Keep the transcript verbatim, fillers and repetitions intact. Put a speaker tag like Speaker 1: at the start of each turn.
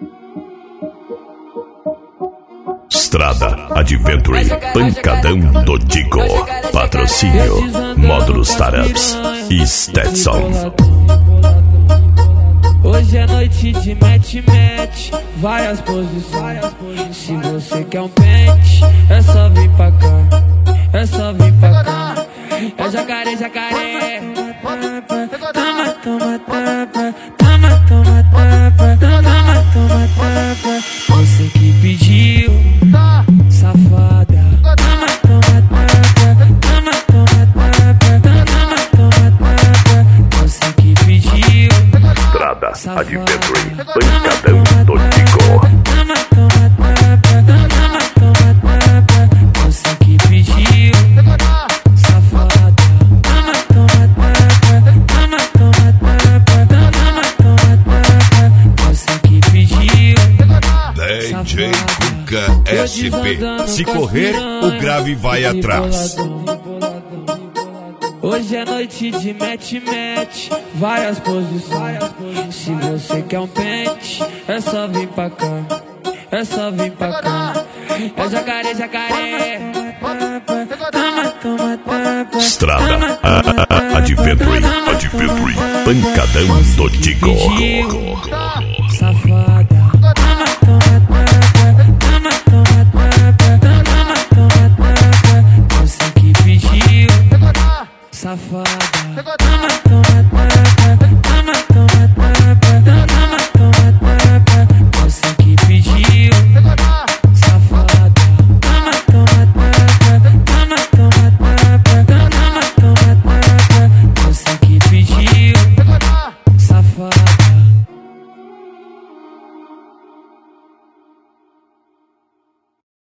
Speaker 1: Strada Adventure, Pancadão do Digo. Patrocínio Módulos Startups e Stetson.
Speaker 2: Hoje é noite de match-match, várias posições. Se você quer um pente, é só vir pra cá, é só vir pra cá. É jacaré, jacaré. Toma, toma, tapa. Toma, toma, tapa. Toma, toma, tapa. Você que pediu, safada. Toma, toma, tapa. Toma, toma, tapa. Toma, toma, tapa. Você que pediu,
Speaker 1: Strada Adventure, Pancadão do Digo.
Speaker 2: Toma, toma, tapa. Toma, toma, tapa. Você que pediu, safada. Toma, toma, tapa. Toma, toma, tapa. Toma, toma, tapa. Você que pediu,
Speaker 3: D J Cuca S P. Se correr, o grave vai atrás.
Speaker 2: Hoje é noite de match-match, várias posições. Se você quer um pente, é só vir pra cá, é só vir pra cá. É jacaré, jacaré. Toma, toma, tapa.
Speaker 1: Strada Adventure, Adventure, Pancadão do Digo.